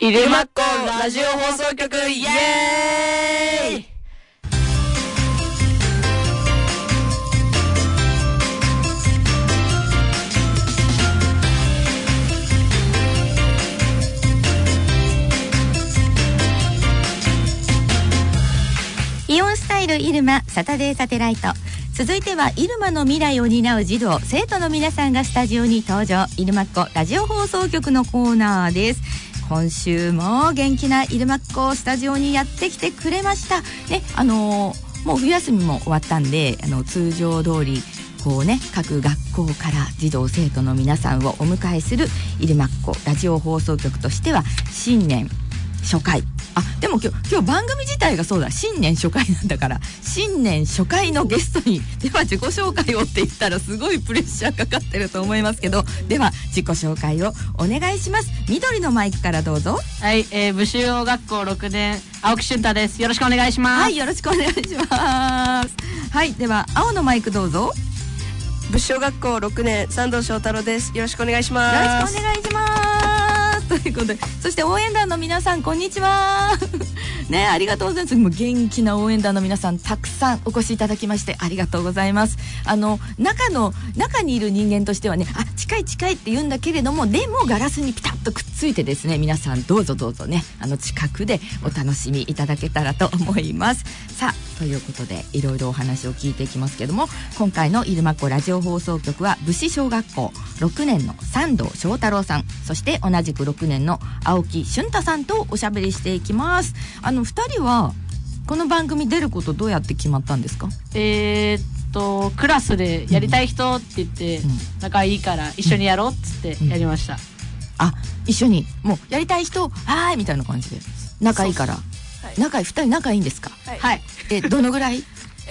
イルマッコラジオ放送局イエーイ。 イオンスタイルイルマサタデーサテライト。続いてはイルマの未来を担う児童生徒の皆さんがスタジオに登場。イルマッコラジオ放送局のコーナーです。今週も元気なイルマッコスタジオにやってきてくれましたね。もう冬休みも終わったんで通常通りこうね、各学校から児童生徒の皆さんをお迎えするイルマッコラジオ放送局としては新年初回。でも今日番組自体がそうだ、新年初回なんだから、新年初回のゲストにでは自己紹介をって言ったらすごいプレッシャーかかってると思いますけど、では自己紹介をお願いします。緑のマイクからどうぞ。 はい、武州小学校6年青木俊太です。よろしくお願いします。 はい、よろしくお願いします。はい、では青のマイクどうぞ。 武州小学校6年三藤翔太郎です。よろしくお願いします。 よろしくお願いします。ということで、そして応援団の皆さんこんにちはね、ありがとうございます。もう元気な応援団の皆さんたくさんお越しいただきましてありがとうございます。中にいる人間としてはね、近い近いって言うんだけれども、でもガラスにピタッとくっついてですね、皆さんどうぞどうぞね、近くでお楽しみいただけたらと思います。さあ、ということでいろいろお話を聞いていきますけども、今回のイルマコラジオ放送局は武士小学校6年の三藤翔太郎さん、そして同じく6年の青木俊太さんとおしゃべりしていきます。2人はこの番組出ることどうやって決まったんですか？ クラスでやりたい人って言って、仲いいから一緒にやろうっつってやりました。 一緒にもうやりたい人はーいみたいな感じで仲いいから、2人仲いいんですか？ はい、 どのぐらい？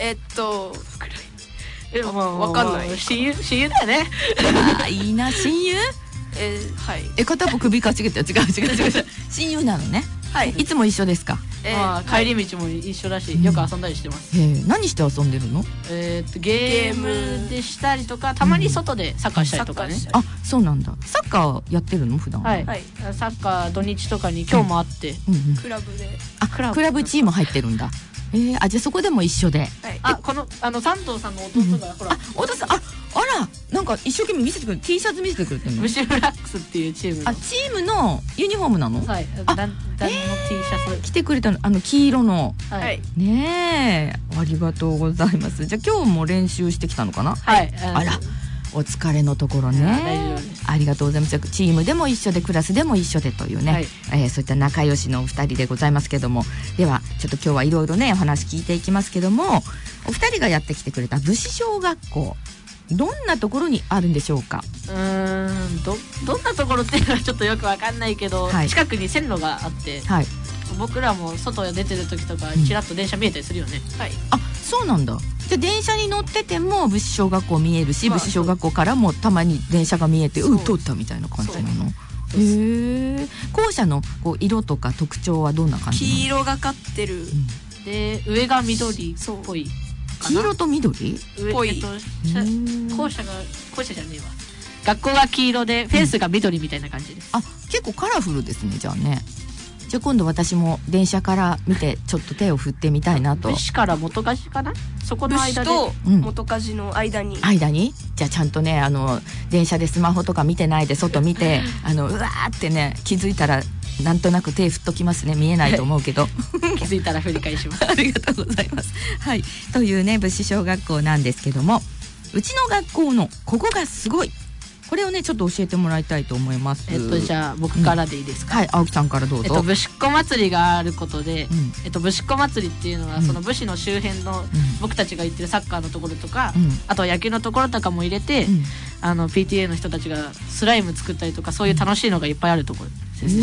わかんない。 親友だよね。 いいな、親友。 はい。 片っぽ首かしげて、違う親友なのね。 はい。 いつも一緒ですか？ 帰り道も一緒だし、よく遊んだりしてます。 何して遊んでるの？ ゲームでしたりとか、たまに外でサッカーしたりとかね。 そうなんだ。サッカーやってるの普段？ はい。サッカー土日とかに今日もあって、 クラブで。 クラブチーム入ってるんだ。じゃあそこでも一緒で。 この三藤さんの弟がほら、 弟さん、なんか一生懸命見せてくれる、T シャツ見せてくれてるの？ ブシブラックスっていうチームの。 チームのユニフォームなの？ はい。団の T シャツ着てくれたの、黄色の。 はい。 ねえ、ありがとうございます。じゃあ今日も練習してきたのかな？ はい。 お疲れのところね。 大丈夫です。 ありがとうございます。チームでも一緒でクラスでも一緒でというね、そういった仲良しのお二人でございますけども、ではちょっと今日はいろいろねお話聞いていきますけども、お二人がやってきてくれた武士小学校、どんなところにあるんでしょうか？ どんなところっていうのはちょっとよくわかんないけど、近くに線路があって、僕らも外へ出てる時とかちらっと電車見えたりするよね。 そうなんだ。じゃあ電車に乗ってても武士小学校見えるし、武士小学校からもたまに電車が見えて通ったみたいな感じなの？校舎の色とか特徴はどんな感じなの？ 黄色がかってる。 で上が緑っぽい。 黄色と緑？ ぽい。 校舎じゃねえわ。学校が黄色でフェンスが緑みたいな感じです。 結構カラフルですね。じゃあね。じゃあ今度私も電車から見てちょっと手を振ってみたいなと。 武士から元梶かな、そこの間で。 武士と元梶の間に。 じゃあちゃんとね、電車でスマホとか見てないで外見てうわーってね、気づいたらなんとなく手振っときますね。見えないと思うけど気づいたら振り返しますありがとうございます。はい、というね武士小学校なんですけども、うちの学校のここがすごい、これをねちょっと教えてもらいたいと思います。 じゃあ僕からでいいですか？ 青木さんからどうぞ。 武士っ子祭りがあることで、武士っ子祭りっていうのは、その武士の周辺の僕たちが行ってるサッカーのところとか、あとは野球のところとかも入れて、PTA の人たちがスライム作ったりとか、そういう楽しいのがいっぱいあるところです。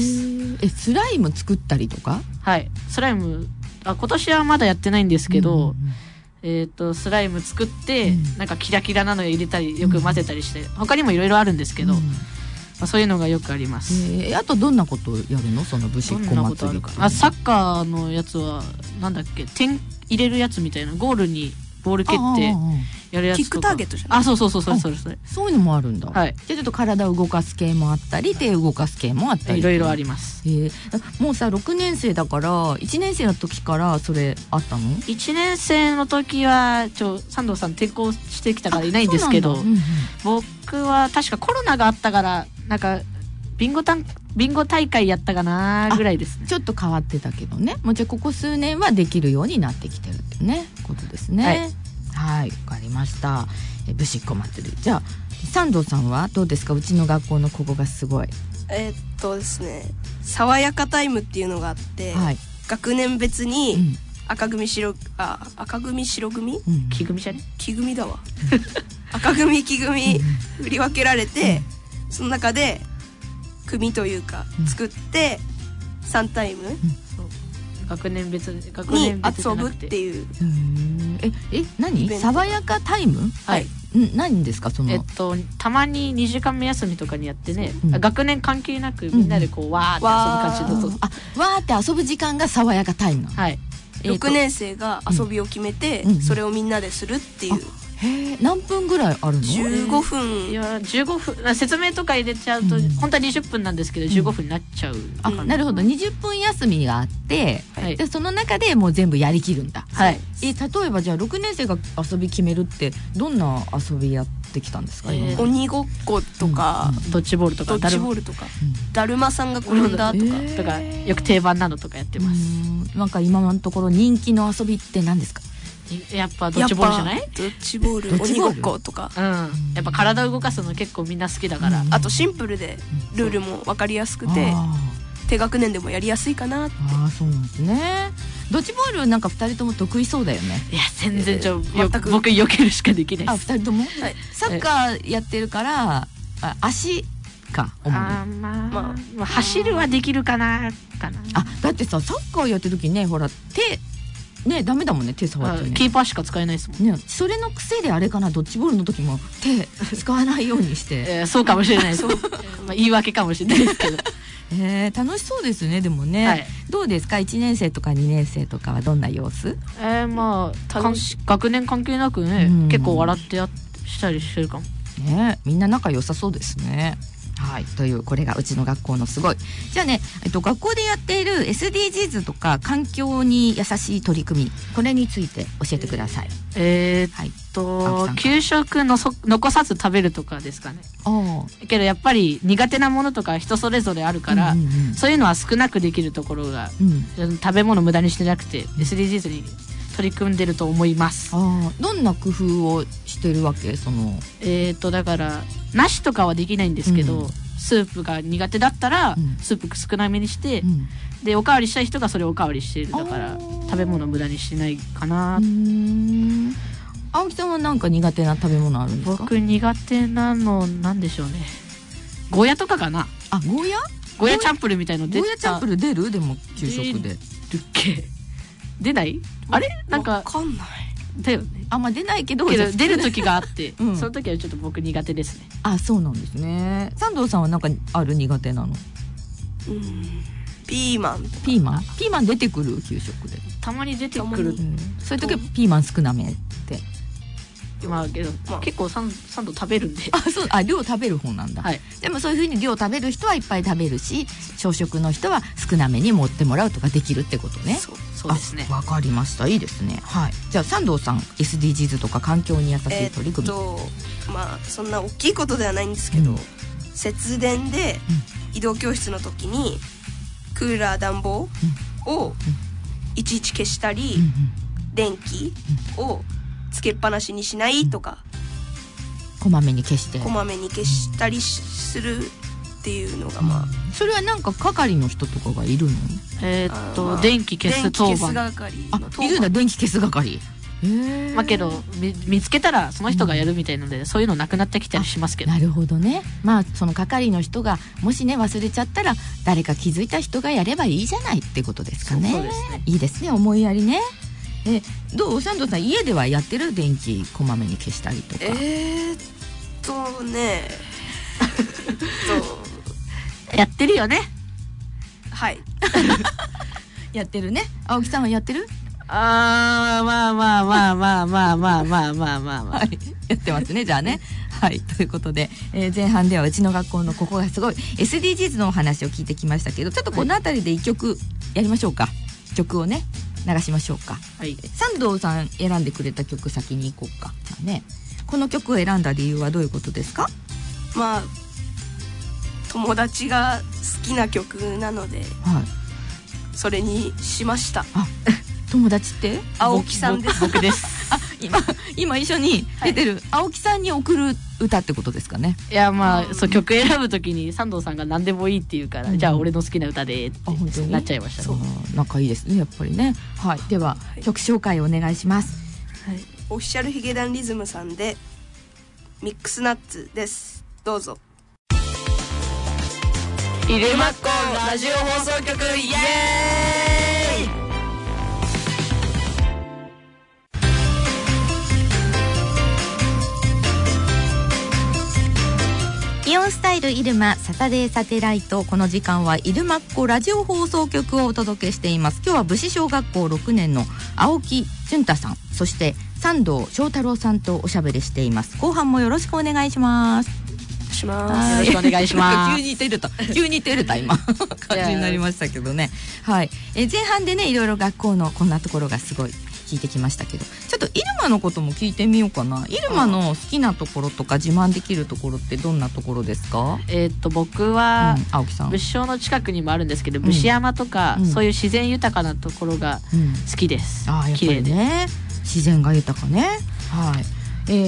スライム作ったりとか？ はい、スライム今年はまだやってないんですけど、スライム作って、なんかキラキラなのを入れたりよく混ぜたりして、他にもいろいろあるんですけど、そういうのがよくあります。 あとどんなことをやるの？その武士っ子祭り。 サッカーのやつはなんだっけ、点入れるやつみたいな、ゴールにボール蹴ってやるやつとか。 キックターゲットじゃない？ そうそうそういうのもあるんだ。 はい。 じゃあちょっと体を動かす系もあったり、手を動かす系もあったり。 いろいろあります。 もうさ6年生だから1年生の時からそれあったの ？1年生の時は三藤さん転校してきたからいないんですけど、僕は確かコロナがあったからなんかビンゴ大会やったかなぐらいですね。 ちょっと変わってたけどね。もうじゃあここ数年はできるようになってきてるってねことですね。はい、わかりました。ぶしっこ祭り。じゃあ三藤さんはどうですか？うちの学校のここがすごい。 ですね、爽やかタイムっていうのがあって、学年別に赤組白組、 木組じゃね？ 木組だわ。赤組木組振り分けられて、その中で組というか作って3タイム学年別に遊ぶっていう。 何？爽やかタイム？ はい。 何ですかその？ たまに2時間目休みとかにやってね、学年関係なくみんなでこうわーって遊ぶ感じだと。 わーって遊ぶ時間が爽やかタイムなの。 はい。 6年生が遊びを決めて、それをみんなでするっていう。 何分ぐらいあるの ？15分。 いや15分説明とか入れちゃうと、本当は20分なんですけど15分になっちゃう。 なるほど。20分休みがあって、でその中でもう全部やりきるんだ。 はい。 例えばじゃあ6年生が遊び決めるってどんな遊びやってきたんですか？ 鬼ごっことか、 ドッジボールとか、 だるまさんが転んだとか、 よく定番なのとかやってます。 なんか今のところ人気の遊びって何ですか？ やっぱドッジボールじゃない？ ドッジボール、鬼ごっことか。 やっぱ体を動かすの結構みんな好きだから。 あとシンプルでルールも分かりやすくて、低学年でもやりやすいかなって。 そうなんですね。ドッジボールなんか2人とも得意そうだよね。 いや全然僕避けるしかできないです。 2人とも？サッカーやってるから足か主に。 まあ走るはできるかな。 だってさサッカーやってる時ねほら手ねダメだもんね。手触ってね。 キーパーしか使えないですもんね。 それの癖であれかな。ドッジボールの時も手使わないようにして。 そうかもしれないです。言い訳かもしれないですけど。 楽しそうですね。でもね、どうですか1年生とか2年生とかはどんな様子？ 学年関係なくね、結構笑ってしたりしてるかもね。みんな仲良さそうですね。はい、というこれがうちの学校のすごい。じゃあね、学校でやっている SDGs とか環境に優しい取り組み、これについて教えてください。 給食の残さず食べるとかですかね。けどやっぱり苦手なものとか人それぞれあるから、そういうのは少なくできるところが、食べ物無駄にしてなくて SDGs に取り組んでると思います。 どんな工夫をしてるわけ？ だから梨とかはできないんですけど、スープが苦手だったら、スープ少なめにして、でおかわりしたい人がそれをおかわりしてる。だから食べ物無駄にしてないかな。 青木さんはなんか苦手な食べ物あるんですか？ 僕苦手なのなんでしょうね。ゴーヤとかかな。 ゴーヤ？ ゴーヤチャンプルみたいの出た。 ゴーヤチャンプル出る？でも給食で出ない？あれなんか分かんない。 だよね。 出ないけど出る時があって、その時はちょっと僕苦手ですね。 そうなんですね。三藤さんはなんかある苦手なの？ ピーマン出てくる給食で。 たまに出てくる。 そういう時はピーマン少なめって。 けど結構サンド食べるんで。 量食べる方なんだ。でもそういう風に量食べる人はいっぱい食べるし、小食の人は少なめに持ってもらうとかできるってことね。 そうですね。 わかりました。いいですね。じゃあ三藤さん SDGs とか環境に優しい取り組み。 そんな大きいことではないんですけど、節電で移動教室の時にクーラー暖房をいちいち消したり、電気をつけっぱなしにしないとか、 こまめに消したりするっていうのがそれはなんか係の人とかがいるの？電気消す当番。 いるんだ。電気消す係。 けど見つけたらその人がやるみたいので、そういうのなくなってきたりしますけど。 なるほどね。その係の人がもしね忘れちゃったら誰か気づいた人がやればいいじゃないってことですかね。 そうですね。 いいですね。思いやりね。どう？三藤さん家ではやってる？電気こまめに消したりとか。 やってるよね。 はい。 やってるね。青木さんはやってる？ まあまあまあまあまあまあまあまあまあ、 はい、やってますねじゃあね。はいということで、前半ではうちの学校のここがすごい SDGs のお話を聞いてきましたけど、ちょっとこの辺りで一曲やりましょうか。曲をね流しましょうか。 はい。 三堂さん選んでくれた曲先に行こうか。じゃあね、この曲を選んだ理由はどういうことですか？ まあ友達が好きな曲なので、 はい、 それにしました。 あ、友達って青木さんです。 僕です。 あ、今一緒に出てる青木さんに送る歌ってことですかね。 いやまあそう曲選ぶときに三堂さんが何でもいいって言うから、じゃあ俺の好きな歌でってなっちゃいましたね。 仲いいですねやっぱりね。はい、では、曲紹介お願いします。 はい、オフィシャルヒゲダンリズムさんでミックスナッツです。どうぞ。 イルマッコラジオ放送局イエーイ。 イオンスタイルイルマサタデーサテライト。この時間はイルマッコラジオ放送局をお届けしています。今日は武士小学校6年の青木淳太さん、そして三堂翔太郎さんとおしゃべりしています。後半もよろしくお願いします。 よろしくお願いします。 急に照れた今感じになりましたけどね。はい、前半でねいろいろ学校のこんなところがすごい聞いてきましたけど、ちょっとイルマのことも聞いてみようかな。イルマの好きなところとか自慢できるところってどんなところですか？ 僕は、 青木さん、 武士小の近くにもあるんですけど、武士山とか、そういう自然豊かなところが好きです。 あ、やっぱりね自然が豊かね。はい、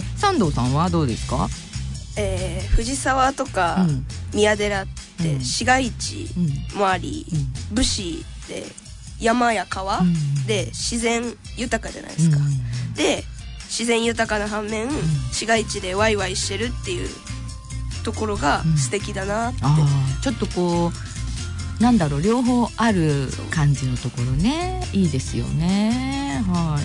三堂さんはどうですか？ 藤沢とか宮寺って市街地もあり、武士で山や川で自然豊かじゃないですか。で自然豊かな反面、市街地でワイワイしてるっていうところが素敵だなって、 ちょっとこうなんだろう、両方ある感じのところね、いいですよね。はい、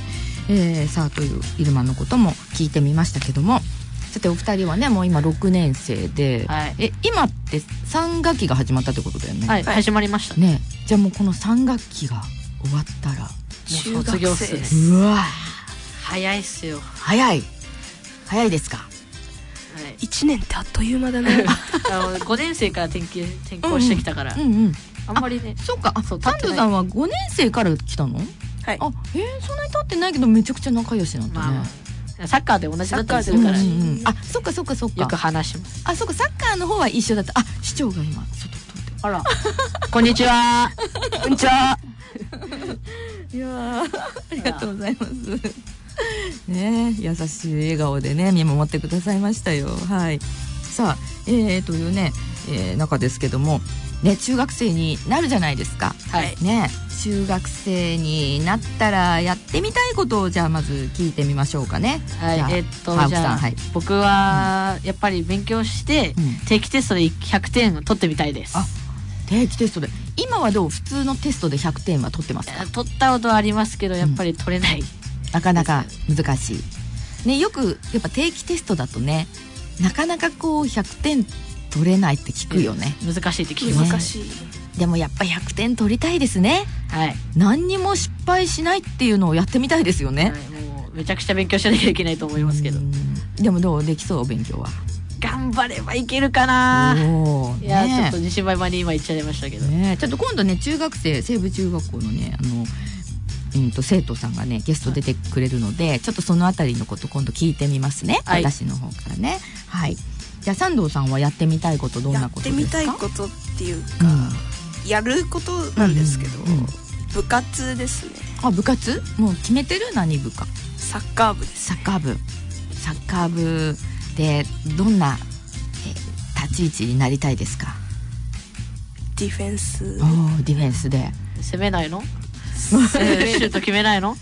さあというイルマのことも聞いてみましたけども、さてお二人はねもう今6年生で、はい、今って3学期が始まったってことだよね。 はい、始まりましたね。じゃあもうこの3学期が終わったらもう卒業生です。 うわ早いっすよ。 早いですか。 1年ってあっという間だね。 5年生から転校してきたから、あんまりね。 そうか、三堂さんは5年生から来たの？ はい。 そんなに経ってないけどめちゃくちゃ仲良しなんだね。 サッカーで同じだったりするから、 あ、そっかよく話します。 あ、そっか、サッカーの方は一緒だった。あ、市長が今外通ってる。 あらこんにちは。 こんにちは。 いやありがとうございますね。優しい笑顔でね見守ってくださいましたよ。はい、さあ、というね、中ですけどもね、中学生になるじゃないですか。 はいね、中学生になったらやってみたいことをじゃあまず聞いてみましょうかね。 はい、じゃあ、僕はやっぱり勉強して、定期テストで100点を取ってみたいです。 あ、定期テストで今はどう？普通のテストで100点は取ってますか？ 取ったことはありますけどやっぱり取れない、 なかなか難しいね。よくやっぱ定期テストだとねなかなかこう100点取れないって聞くよね。 難しいって聞きます。 難しい。 でもやっぱ100点取りたいですね。 はい。 何にも失敗しないっていうのをやってみたいですよね。 はい、もうめちゃくちゃ勉強しなきゃいけないと思いますけど。 でもどうできそう？勉強は頑張ればいけるかな。いや、ちょっと自信満々に今言っちゃいましたけど、 ちょっと今度ね中学生西部中学校のね生徒さんがねゲスト出てくれるので、ちょっとそのあたりのこと今度聞いてみますね、はい、私の方からね。はい。じゃあ三堂さんはやってみたいことどんなことですか？ やってみたいことっていうか、やることなんですけど、部活ですね。 あ、部活？もう決めてる？何部か？ サッカー部です、 ね。サッカー部でどんな、立ち位置になりたいですか？ ディフェンス。 ディフェンスで攻めないの？シュート決めないの？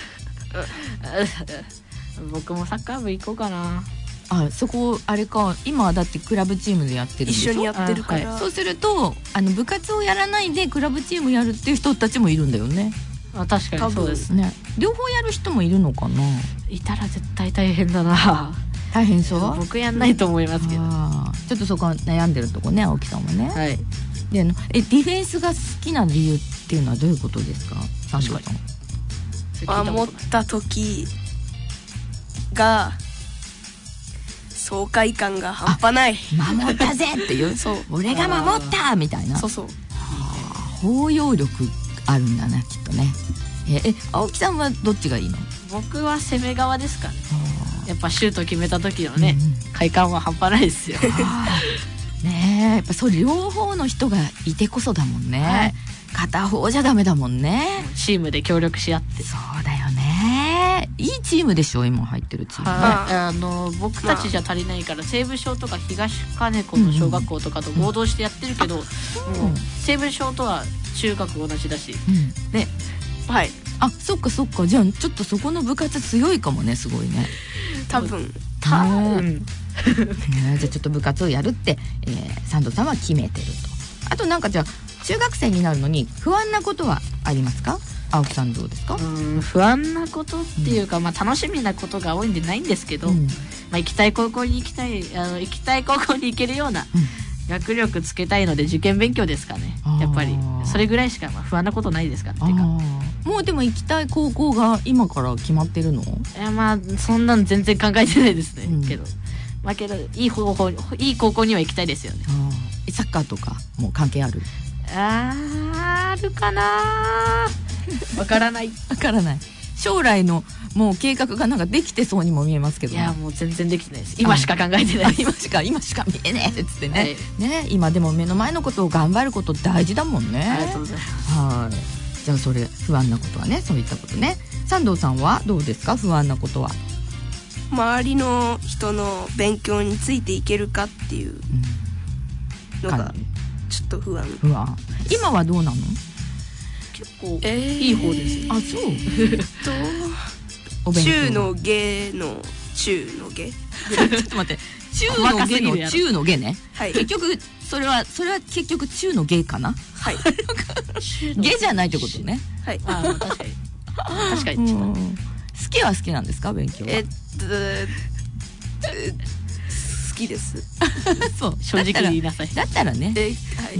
僕もサッカー部行こうかな。 あ、そこあれか、今はだってクラブチームでやってるんでしょ？ 一緒にやってるから、 そうすると部活をやらないでクラブチームやるっていう人たちもいるんだよね。 あ、確かにそうですね。 両方やる人もいるのかな？ いたら絶対大変だな。 大変そう？ 僕やんないと思いますけど。 ちょっとそこは悩んでるとこね、青木さんはね。 はい。 でディフェンスが好きな理由っていうのはどういうことですか？三堂さん。 守った時が爽快感が半端ない。 守ったぜっていうそう俺が守ったみたいな。 そうそう。 包容力あるんだねきっとね。青木さんはどっちがいいの？ 僕は攻め側ですかね。やっぱシュート決めた時のね、快感は半端ないですよ。 ねえ、やっぱそう両方の人がいてこそだもんね、はい、片方じゃダメだもんね。 チームで協力し合って。 そうだよね。いいチームでしょ今入ってるチーム、 はい、僕たちじゃ足りないから、西武小とか東金子の小学校とかと合同してやってるけど、西武小とは中学同じだし、ね、はい。 あ、そっかそっか。じゃあちょっとそこの部活強いかもね。すごいね。 多分じゃあちょっと部活をやるって、サンドさんは決めてると。あとなんかじゃあ中学生になるのに不安なことはありますか？青木さんどうですか？ 不安なことっていうか、楽しみなことが多いんでないんですけど、行きたい高校に行きたい高校に行けるような学力つけたいので受験勉強ですかね。やっぱりそれぐらいしか不安なことないですかっていうか。 もうでも行きたい高校が今から決まってるの？ そんなの全然考えてないですね、けどいい高校には行きたいですよね。 サッカーとかもう関係ある？ あるかな。わからない将来のもう計画がなんかできてそうにも見えますけど、 いやもう全然できてないです。今しか考えてないです。 今しか見えねえっつってね、はい、ね、今でも目の前のことを頑張ること大事だもんね。 ありがとうございます。 はい。じゃあそれ不安なことはね、そういったことね。三藤さんはどうですか？不安なことは。 周りの人の勉強についていけるかっていうのがちょっと不安。 今はどうなの？ 結構いい方です。 あ、そう中の下の中の下ちょっと待って、中の下の中の下ね、はい、結局それは結局中の下かな。 はい下じゃないってことね。 はい。 確かに好きは好きなんですか？勉強は。 好きです。 そう正直言いなさい。 だったらね、 はい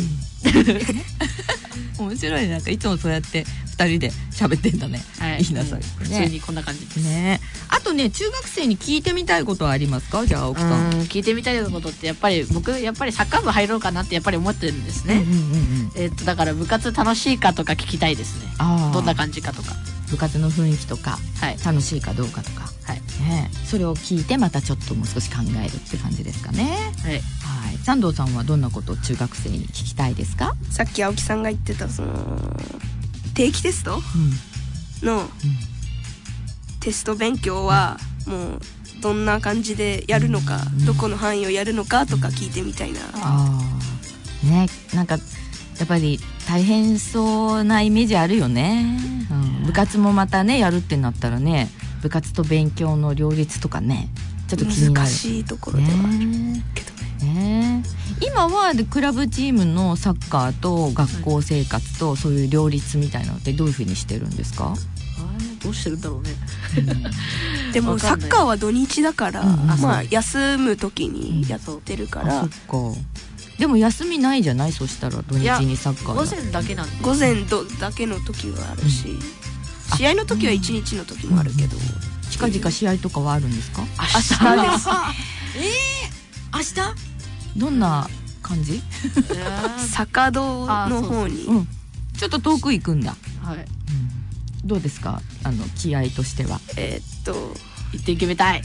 面白いね。なんかいつもそうやって2人で喋ってんだね、はい、言いなさい、 普通にこんな感じですね。あとね、中学生に聞いてみたいことはありますか？じゃあ青木さん。 聞いてみたいことって僕やっぱりサッカー部入ろうかなってやっぱり思ってるんですね。だから部活楽しいかとか聞きたいですね。どんな感じかとか、 部活の雰囲気とか、はい、楽しいかどうかとか、はいね、それを聞いてまたちょっともう少し考えるって感じですかね。はい、はい。三藤さんはどんなことを中学生に聞きたいですか？ さっき青木さんが言ってたその定期テストの、テスト勉強はもうどんな感じでやるのか、どこの範囲をやるのかとか聞いてみたいな。 ね、なんかやっぱり大変そうなイメージあるよね、部活もまたねやるってなったらね、部活と勉強の両立とかね、ちょっと気になる。 難しいところではあるけどね。 今はクラブチームのサッカーと学校生活とそういう両立みたいなのってどういう風にしてるんですか？ どうしてるんだろうね。 でもサッカーは土日だから、休む時にやってるから。 そっか。でも休みないじゃない？そしたら土日にサッカー。 午前だけなんで。 午前だけの時はあるし、試合の時は1日の時もあるけど。 近々試合とかはあるんですか？ 明日です。 明日？どんな感じ？ 坂戸の方にちょっと遠く行くんだ。 はい。 どうですか？気合としては。 1点決めたい。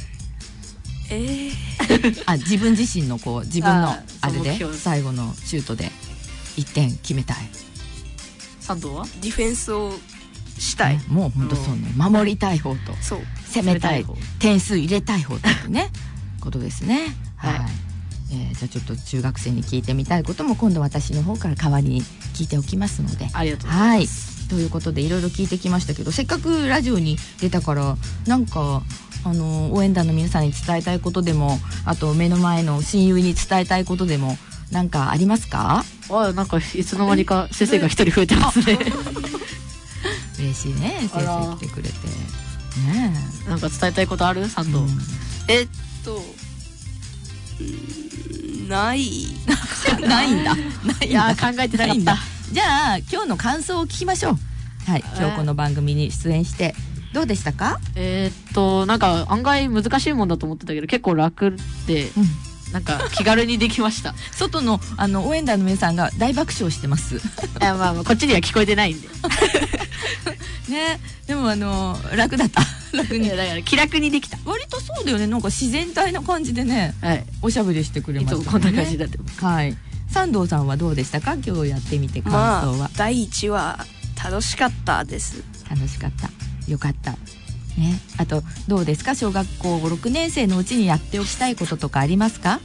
自分自身の自分のあれで最後のシュートで1点決めたい。 佐藤はディフェンスをしたい。 もう本当そうね。守りたい方と攻めたい、点数入れたい方とねことですね。はい。じゃあちょっと中学生に聞いてみたいことも今度私の方から代わりに聞いておきますので。 ありがとうございます。 ということでいろいろ聞いてきましたけど、せっかくラジオに出たからなんか応援団の皆さんに伝えたいことでも、あと目の前の親友に伝えたいことでもなんかありますか？ なんかいつの間にか先生が一人増えてますね。 嬉しいね、先生来てくれてね。 なんか伝えたいことある？サンド。 ないないんだ。 いや考えてなかった。 じゃあ今日の感想を聞きましょう。はい、今日この番組に出演してどうでしたか？ なんか案外難しいもんだと思ってたけど結構楽で、なんか気軽にできました。 外の応援団の皆さんが大爆笑してます。 まあこっちには聞こえてないんで。 ね、でも楽だった。楽にだから気楽にできた。 割とそうだよね。なんか自然体な感じでね、 はい、 おしゃべりしてくれましたね。 いつもこんな感じだって。 はい。三藤さんはどうでしたか？今日やってみて感想は。 第一話楽しかったです。 楽しかった。よかった。ね。あとどうですか？小学校6年生のうちにやっておきたいこととかありますか？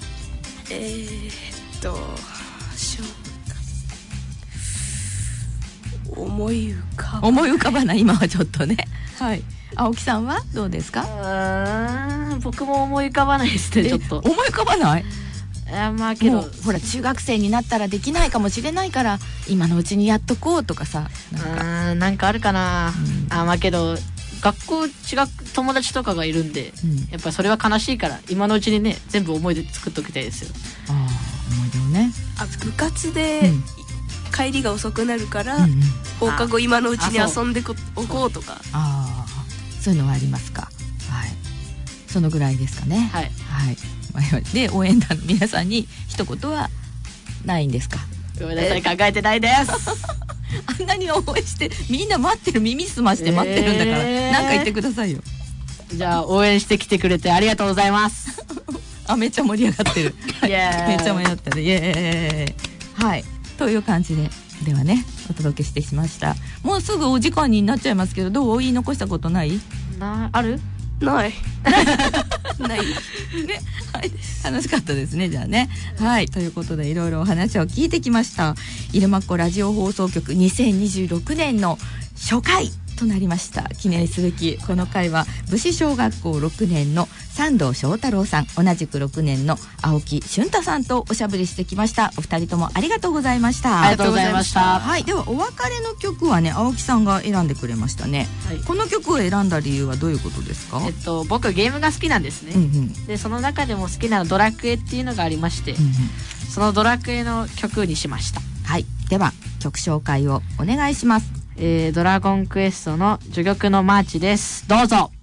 思い浮かばない今はちょっとね。はい。青木さんはどうですか？ 僕も思い浮かばないですね。ちょっと思い浮かばない？ まあけどほら中学生になったらできないかもしれないから今のうちにやっとこうとかさ、 なんかあるかな。まあけど学校違う友達とかがいるんで、やっぱりそれは悲しいから今のうちにね全部思い出作っときたいですよ。 思い出をね。 部活で、帰りが遅くなるから、放課後今のうちに遊んでおこうとか。 そういうのはありますか？はい。そのぐらいですかね。 はい。 はい。で応援団の皆さんに一言はないんですか？ ごめんなさい、考えてないです。 あんなに応援してみんな待ってる、耳すまして待ってるんだから、なんか言ってくださいよ。 じゃあ応援してきてくれてありがとうございます。 めっちゃ盛り上がってる。めっちゃ盛り上がってる。イエーイ。はい。という感じでではねお届けしてしました。もうすぐお時間になっちゃいますけど、どう？言い残したことない？ ある？ ないないね。はい、楽しかったですね。じゃあね、はい、ということでいろいろお話を聞いてきました。イルマッコラジオ放送局2026年の初回となりました。記念すべきこの回は武士小学校6年の三藤翔太郎さん、同じく6年の青木俊太さんとおしゃべりしてきました。お二人ともありがとうございました。 ありがとうございました。 はい、ではお別れの曲はね青木さんが選んでくれましたね。はい、この曲を選んだ理由はどういうことですか？ 僕ゲームが好きなんですね。でその中でも好きなドラクエっていうのがありまして、そのドラクエの曲にしました。 はい、では曲紹介をお願いします。 ドラゴンクエストの序曲のマーチです。どうぞ。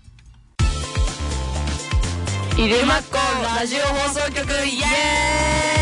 イルマッコラジオ放送局イエーイ。